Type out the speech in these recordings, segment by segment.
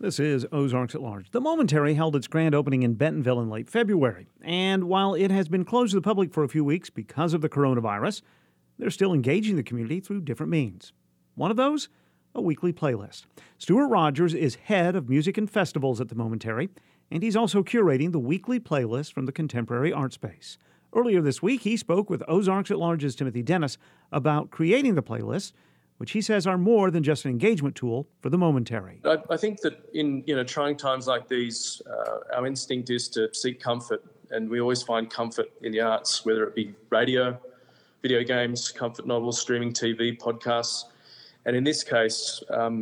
This is Ozarks at Large. The Momentary held its grand opening in Bentonville in late February. And while it has been closed to the public for a few weeks because of the coronavirus, they're still engaging the community through different means. One of those? A weekly playlist. Stuart Rogers is head of music and festivals at the Momentary, and he's also curating the weekly playlist from the Contemporary Art Space. Earlier this week, he spoke with Ozarks at Large's Timothy Dennis about creating the playlist, which he says are more than just an engagement tool for the Momentary. I think that in trying times like these, our instinct is to seek comfort, and we always find comfort in the arts, whether it be radio, video games, comfort novels, streaming TV, podcasts, and in this case,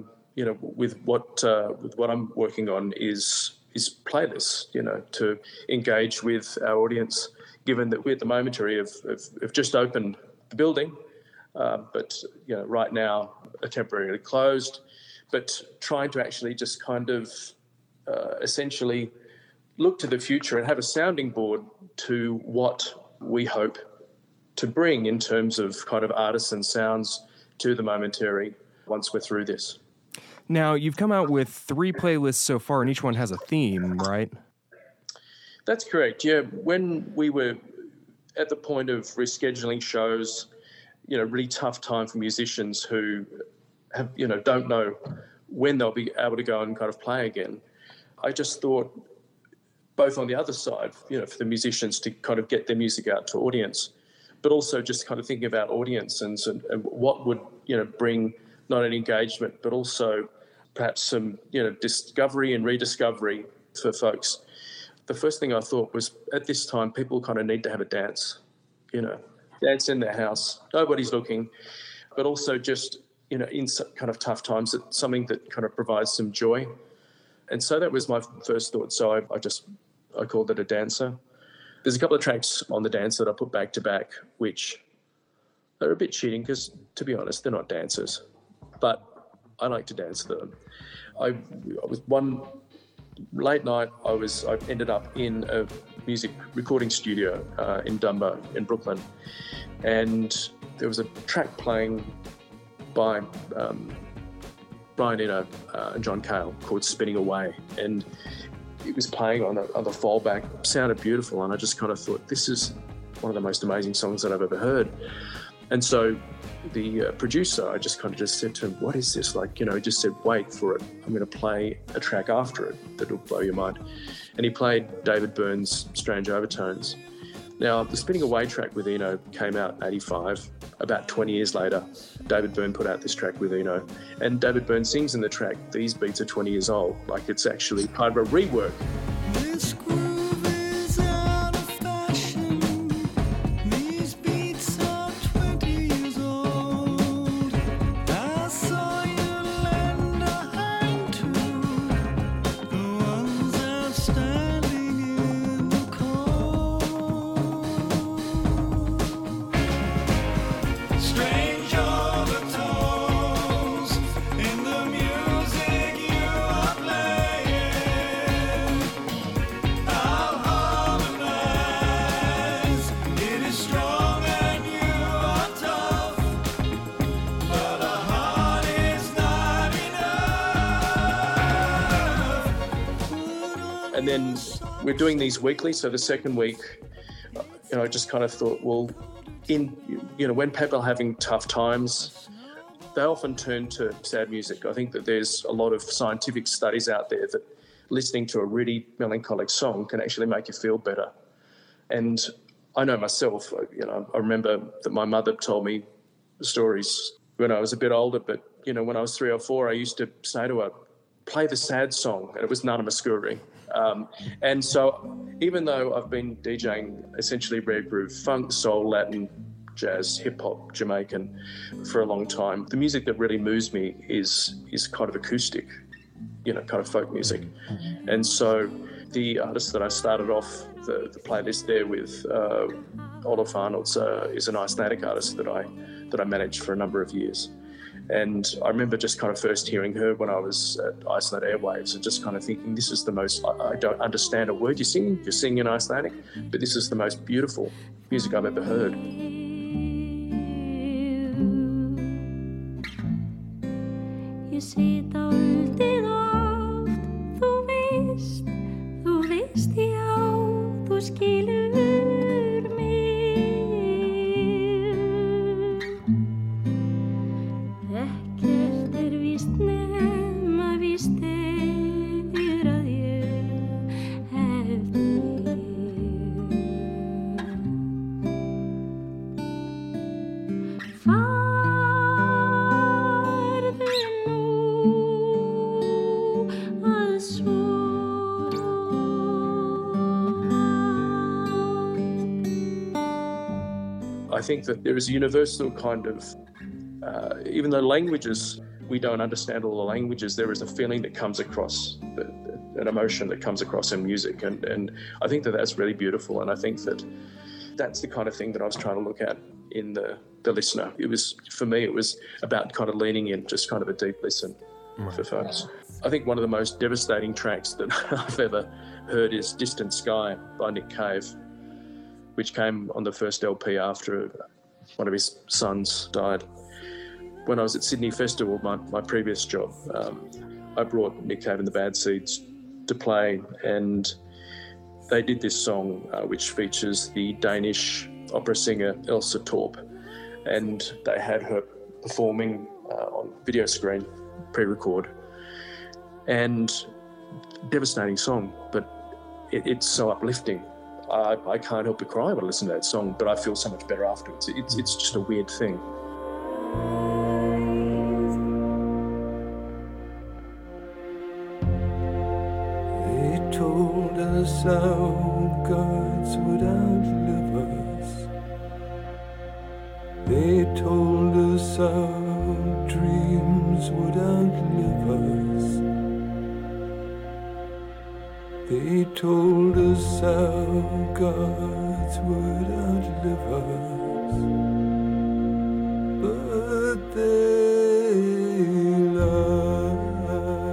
with what I'm working on is playlists, to engage with our audience. Given that we at the Momentary have just opened the building. But right now are temporarily closed, but trying to actually just kind of essentially look to the future and have a sounding board to what we hope to bring in terms of kind of artists and sounds to the Momentary once we're through this. Now, you've come out with 3 playlists so far, and each one has a theme, right? That's correct, yeah. When we were at the point of rescheduling shows, really tough time for musicians who have, don't know when they'll be able to go and kind of play again. I just thought, both on the other side, for the musicians to kind of get their music out to audience, but also just kind of thinking about audience and what would, bring not only engagement, but also perhaps some, discovery and rediscovery for folks. The first thing I thought was, at this time, people kind of need to have a dance, dance in their house, nobody's looking, but also just, in some kind of tough times, it's something that kind of provides some joy. And so that was my first thought. So I called it a dancer. There's a couple of tracks on the dance that I put back to back, which are a bit cheating because, to be honest, they're not dancers. But I like to dance to them. I was one late night, I ended up in a music recording studio in Dumbo in Brooklyn, and there was a track playing by Brian Eno and John Cale called Spinning Away, and it was playing on the fallback, sounded beautiful, and I just kind of thought, this is one of the most amazing songs that I've ever heard. And so the producer, I just kind of said to him, what is this? He just said, wait for it. I'm going to play a track after it that'll blow your mind. And he played David Byrne's Strange Overtones. Now, the Spinning Away track with Eno came out in 85. About 20 years later, David Byrne put out this track with Eno. And David Byrne sings in the track, these beats are 20 years old. It's actually kind of a rework. This groove is out of fashion. These beats are 20 years old. I saw you lend a hand to the ones outstanding in the cold. Strange overtones in the music you are playing. I'll harmonize. It is strong and you are tough, but a heart is not enough. And then we're doing these weekly. So the second week, I just kind of thought, well, when people are having tough times, they often turn to sad music. I think that there's a lot of scientific studies out there that listening to a really melancholic song can actually make you feel better. And I know myself, I remember that my mother told me stories when I was a bit older, but, when I was 3 or 4, I used to say to her, play the sad song, and it was Nana Muscuri. And so even though I've been DJing essentially rare groove, funk, soul, Latin, jazz, hip-hop, Jamaican for a long time, the music that really moves me is kind of acoustic, kind of folk music. And so the artist that I started off the playlist there with, Olaf Arnolds, is an Icelandic artist that I managed for a number of years. And I remember just kind of first hearing her when I was at Iceland Airwaves and just kind of thinking, this is the most, I don't understand a word you're singing in Icelandic, but this is the most beautiful music I've ever heard. Ég sit á huldi oft I think that there is a universal kind of, even though languages, we don't understand all the languages, there is a feeling that comes across, an emotion that comes across in music. And I think that that's really beautiful. And I think that that's the kind of thing that I was trying to look at in the listener. It was, for me, it was about kind of leaning in, just kind of a deep listen for folks. I think one of the most devastating tracks that I've ever heard is Distant Sky by Nick Cave, which came on the first LP after one of his sons died. When I was at Sydney Festival, my previous job, I brought Nick Cave and the Bad Seeds to play, and they did this song which features the Danish opera singer Elsa Torp, and they had her performing on video screen, pre-record, and devastating song, but it's so uplifting. I can't help but cry when I listen to that song, but I feel so much better afterwards. It's just a weird thing. They told us how gods would outlive us. They told us how dreams would outlive us. They told us how gods would outlive us. But they lied.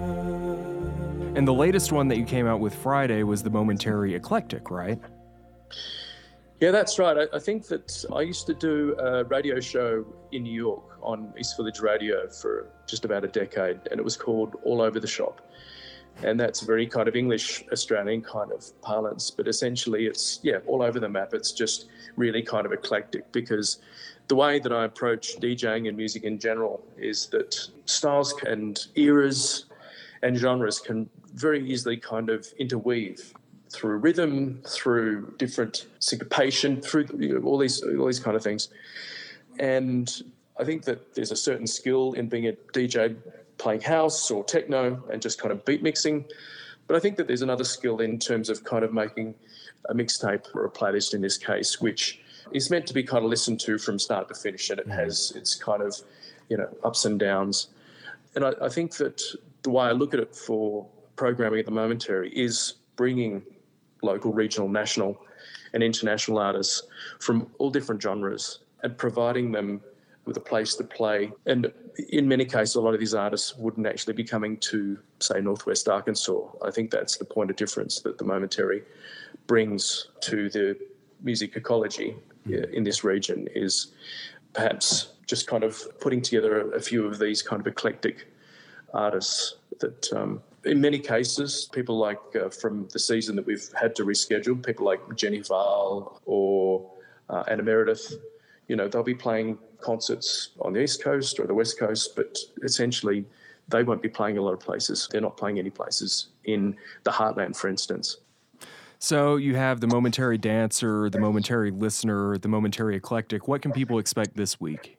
And the latest one that you came out with Friday was the Momentary Eclectic, right? Yeah, that's right. I think that I used to do a radio show in New York on East Village Radio for just about a decade, and it was called All Over the Shop. And that's very kind of English Australian kind of parlance, but essentially it's, all over the map. It's just really kind of eclectic, because the way that I approach DJing and music in general is that styles and eras and genres can very easily kind of interweave through rhythm, through different syncopation, through all these kind of things. And I think that there's a certain skill in being a DJ playing house or techno and just kind of beat mixing. But I think that there's another skill in terms of kind of making a mixtape or a playlist in this case, which is meant to be kind of listened to from start to finish, and it has its kind of, ups and downs. And I think that the way I look at it for programming at the Momentary is bringing local, regional, national and international artists from all different genres and providing them with a place to play. And in many cases, a lot of these artists wouldn't actually be coming to, say, Northwest Arkansas. I think that's the point of difference that the Momentary brings to the music ecology in this region, is perhaps just kind of putting together a few of these kind of eclectic artists that, in many cases, people like from the season that we've had to reschedule, people like Jenny Val or Anna Meredith, they'll be playing concerts on the East Coast or the West Coast, but essentially they won't be playing a lot of places. They're not playing any places in the Heartland, for instance. So you have the Momentary Dancer, the Momentary Listener, the Momentary Eclectic. What can people expect this week?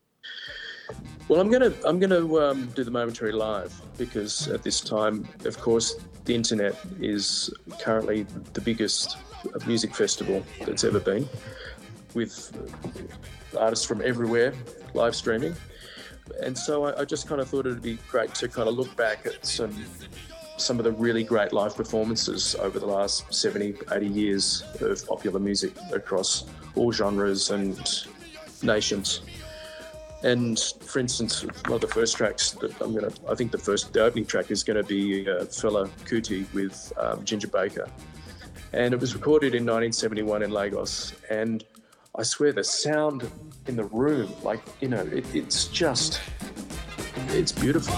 Well, I'm gonna do the Momentary live, because at this time, of course, the internet is currently the biggest music festival that's ever been, with artists from everywhere live streaming. And so I just kind of thought it'd be great to kind of look back at some of the really great live performances over the last 70, 80 years of popular music across all genres and nations. And for instance, one of the first tracks that the opening track is going to be Fela Kuti with Ginger Baker. And it was recorded in 1971 in Lagos. And I swear the sound in the room, it's beautiful.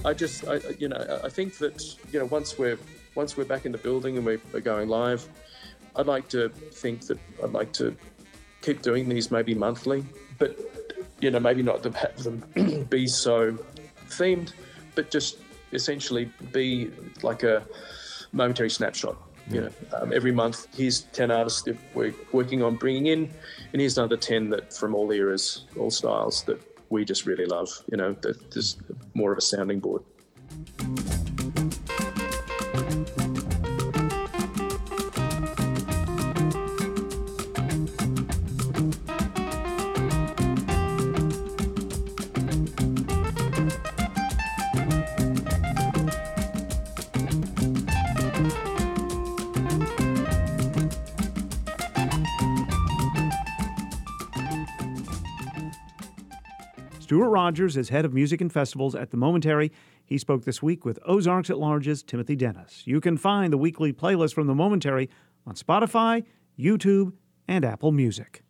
I think that once we're back in the building and we're going live, I'd like to think that I'd like to keep doing these maybe monthly, but maybe not to have them be so themed, but just essentially be like a momentary snapshot. Every month, here's 10 artists that we're working on bringing in, and here's another 10 that from all eras, all styles that we just really love. That there's more of a sounding board. Stuart Rogers is head of music and festivals at the Momentary. He spoke this week with Ozarks at Large's Timothy Dennis. You can find the weekly playlist from the Momentary on Spotify, YouTube, and Apple Music.